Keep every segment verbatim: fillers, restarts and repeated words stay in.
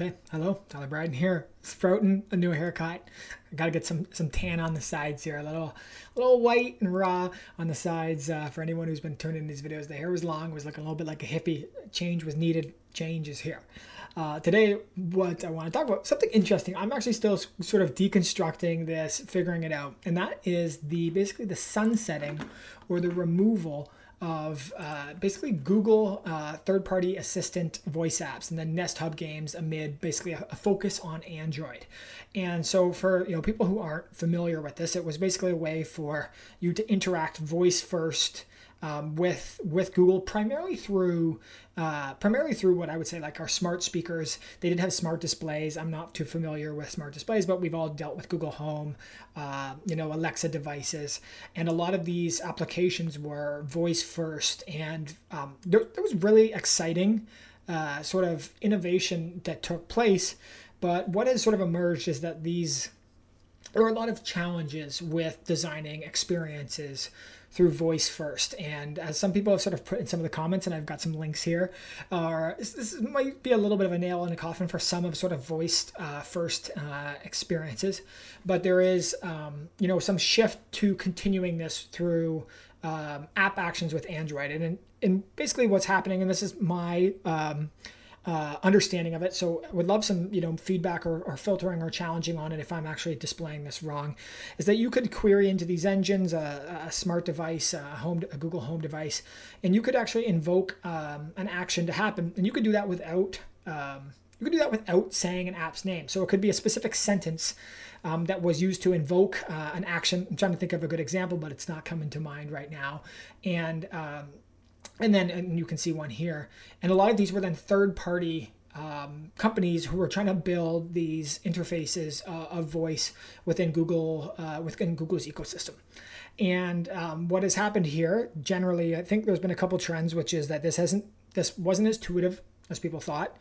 Okay, hello, Tyler Bryden here, sprouting a new haircut. I gotta get some some tan on the sides here, a little a little white and raw on the sides. Uh, for anyone who's been tuning in these videos, the hair was long, was looking a little bit like a hippie. Change was needed. Change is here. Uh, today, what I want to talk about, something interesting. I'm actually still sort of deconstructing this, figuring it out, and that is the basically the sunsetting or the removal of uh, basically Google uh, third-party assistant voice apps and then Nest Hub games amid basically a, a focus on Android. And so for you know people who aren't familiar with this, it was basically a way for you to interact voice first um, with with Google, primarily through uh, primarily through what I would say like our smart speakers. They did have smart displays. I'm not too familiar with smart displays, but we've all dealt with Google Home, uh, you know, Alexa devices, and a lot of these applications were voice first. And um, there, there was really exciting uh, sort of innovation that took place. But what has sort of emerged is that these there are a lot of challenges with designing experiences through voice first. And as some people have sort of put in some of the comments, and I've got some links here, uh, this, this might be a little bit of a nail in the coffin for some of sort of voiced uh, first uh, experiences. But there is, um, you know, some shift to continuing this through um, app actions with Android. And, and basically what's happening, and this is my um, Uh, understanding of it. So I would love some, you know, feedback or, or filtering or challenging on it if I'm actually displaying this wrong, is that you could query into these engines a, a smart device, a, home, a Google Home device, and you could actually invoke um, an action to happen. And you could do that without, um, you could do that without saying an app's name. So it could be a specific sentence um, that was used to invoke uh, an action. I'm trying to think of a good example, but it's not coming to mind right now. And, um, And then and you can see one here. And a lot of these were then third-party um, companies who were trying to build these interfaces uh, of voice within Google, uh, within Google's ecosystem. And um, what has happened here, generally, I think there's been a couple trends, which is that this hasn't, this wasn't as intuitive as people thought.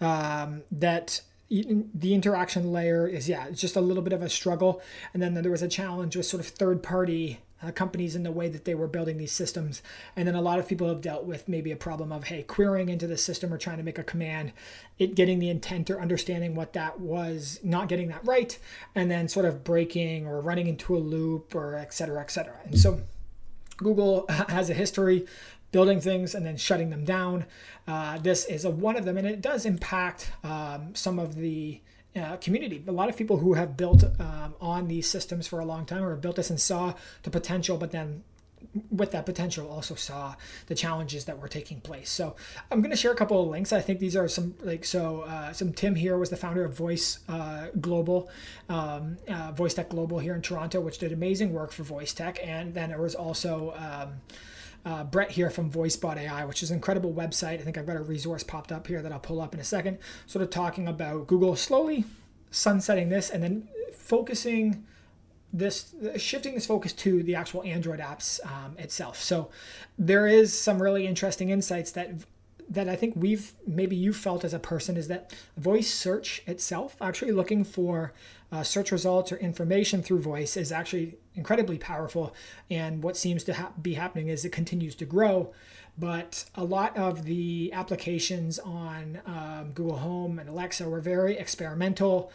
Um, that the interaction layer is, yeah, it's just a little bit of a struggle. And then there was a challenge with sort of third-party Uh, companies in the way that they were building these systems. And then a lot of people have dealt with maybe a problem of, hey, querying into the system or trying to make a command, it getting the intent or understanding what that was, not getting that right, and then sort of breaking or running into a loop or et cetera, et cetera. And so Google has a history building things and then shutting them down. Uh, this is a one of them, and it does impact um, some of the Uh, community. A lot of people who have built um, on these systems for a long time or have built this and saw the potential, but then with that potential also saw the challenges that were taking place. So I'm going to share a couple of links. I think these are some like, so uh, some Tim here was the founder of Voice uh, Global, um, uh, Voice Tech Global here in Toronto, which did amazing work for Voice Tech. And then there was also um, Uh, Brett here from VoiceBot A I, which is an incredible website. I think I've got a resource popped up here that I'll pull up in a second, sort of talking about Google slowly sunsetting this and then focusing this, shifting this focus to the actual Android apps um, itself. So there is some really interesting insights that that I think we've, maybe you felt as a person, is that voice search itself, actually looking for uh, search results or information through voice, is actually incredibly powerful. And what seems to ha- be happening is it continues to grow. But a lot of the applications on um, Google Home and Alexa were very experimental,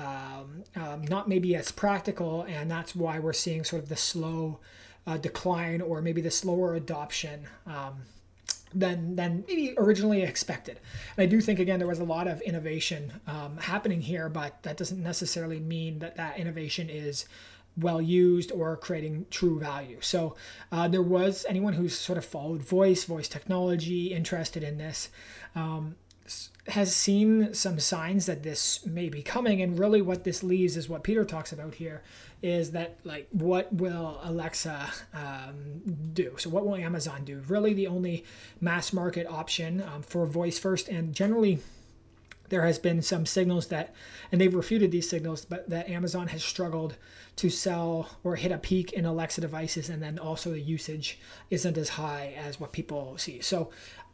um, um, not maybe as practical. And that's why we're seeing sort of the slow uh, decline, or maybe the slower adoption um, than than maybe originally expected. And I do think, again, there was a lot of innovation um, happening here, but that doesn't necessarily mean that that innovation is well used or creating true value. So uh, there was anyone who's sort of followed voice, voice technology, interested in this, um, has seen some signs that this may be coming. And really what this leaves is what Peter talks about here, is that, like, what will Alexa um, do? So what will Amazon do? Really the only mass market option um, for voice first. And generally there has been some signals that, and they've refuted these signals, but that Amazon has struggled to sell or hit a peak in Alexa devices. And then also the usage isn't as high as what people see. So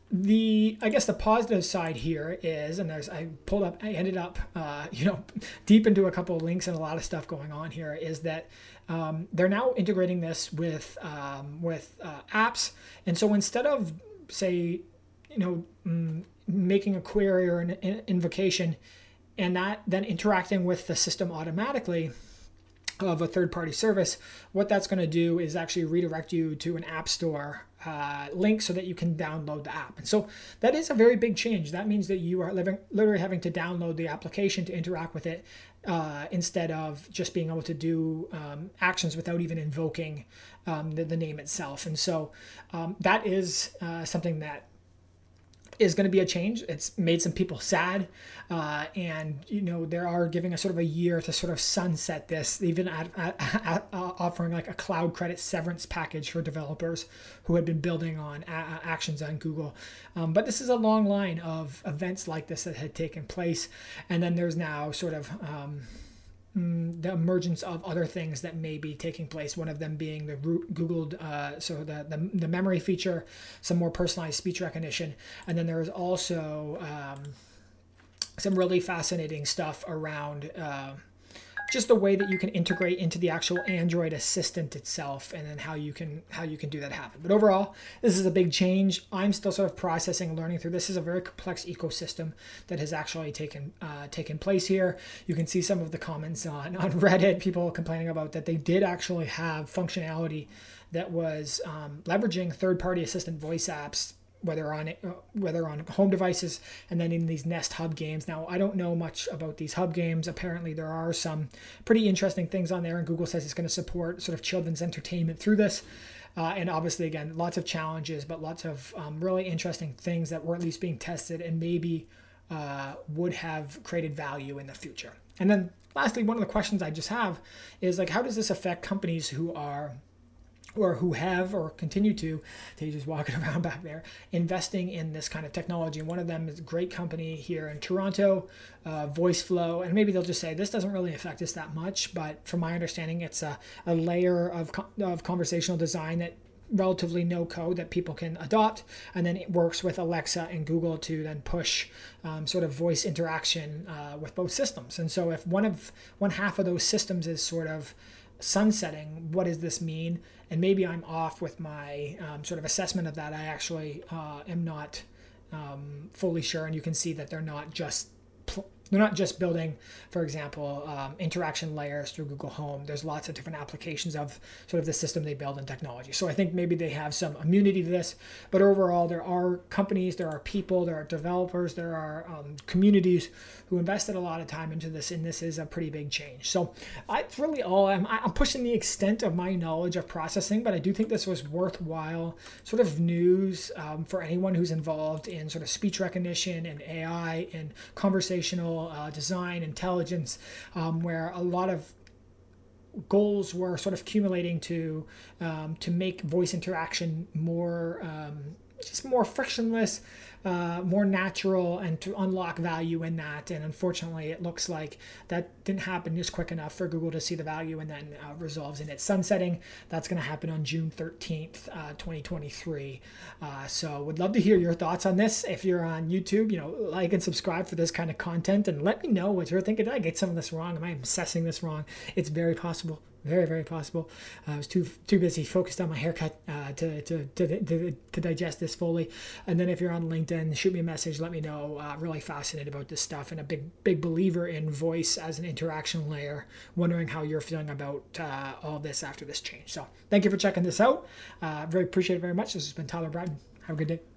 the, I guess the positive side here is, and there's, I pulled up, I ended up, uh, you know, deep into a couple of links and a lot of stuff going on here, is that um, they're now integrating this with, um, with uh, apps. And so instead of, say, you know, mm, making a query or an invocation and that then interacting with the system automatically of a third-party service, what that's going to do is actually redirect you to an app store uh, link so that you can download the app. And so that is a very big change. That means that you are living, literally having to download the application to interact with it uh, instead of just being able to do um, actions without even invoking um, the, the name itself. And so um, that is uh, something that is going to be a change. It's made some people sad, uh, and you know they are giving us sort of a year to sort of sunset this, even at, at, at, uh, offering like a cloud credit severance package for developers who had been building on a- actions on Google. Um, but this is a long line of events like this that had taken place, and then there's now sort of um, the emergence of other things that may be taking place. One of them being the Googled, uh, so the, the the memory feature, some more personalized speech recognition, and then there is also um, some really fascinating stuff around uh, just the way that you can integrate into the actual Android assistant itself, and then how you can how you can do that happen. But overall, this is a big change. I'm still sort of processing and learning through. This is a very complex ecosystem that has actually taken uh, taken place here. You can see some of the comments on, on Reddit, people complaining about that they did actually have functionality that was um, leveraging third-party assistant voice apps, whether on uh, whether on home devices and then in these Nest Hub games. Now, I don't know much about these Hub games. Apparently, there are some pretty interesting things on there, and Google says it's going to support sort of children's entertainment through this. Uh, and obviously, again, lots of challenges, but lots of um, really interesting things that were at least being tested and maybe uh, would have created value in the future. And then lastly, one of the questions I just have is like, how does this affect companies who are or who have or continue to, they just walking around back there, investing in this kind of technology. And one of them is a great company here in Toronto, uh, VoiceFlow, and maybe they'll just say, this doesn't really affect us that much, but from my understanding, it's a, a layer of, of conversational design that relatively no code that people can adopt, and then it works with Alexa and Google to then push um, sort of voice interaction uh, with both systems. And so if one of one half of those systems is sort of sunsetting, what does this mean? And maybe I'm off with my um, sort of assessment of that. I actually uh, am not um, fully sure, and you can see that they're not just pl- they're not just building, for example, um, interaction layers through Google Home. There's lots of different applications of sort of the system they build and technology. So I think maybe they have some immunity to this, but overall there are companies, there are people, there are developers, there are um, communities who invested a lot of time into this, and this is a pretty big change. So I, it's really all, I'm, I'm pushing the extent of my knowledge of processing, but I do think this was worthwhile sort of news um, for anyone who's involved in sort of speech recognition and A I and conversational Uh, design, intelligence, um, where a lot of goals were sort of accumulating to um, to make voice interaction more um, just more frictionless, uh, more natural, and to unlock value in that. And unfortunately, it looks like that didn't happen just quick enough for Google to see the value and then uh, resolves in its sunsetting. That's going to happen on June thirteenth, uh, twenty twenty-three. Uh, so would love to hear your thoughts on this. If you're on YouTube, you know, like and subscribe for this kind of content, and let me know what you're thinking. Did I get some of this wrong? Am I assessing this wrong? It's very possible. Very, very possible. Uh, I was too too busy focused on my haircut uh, to, to, to, to, to digest this fully. And then if you're on LinkedIn, shoot me a message. Let me know. Uh, really fascinated about this stuff, and a big, big believer in voice as an interaction layer. Wondering how you're feeling about uh, all this after this change. So thank you for checking this out. Uh, very appreciate it very much. This has been Tyler Bratton. Have a good day.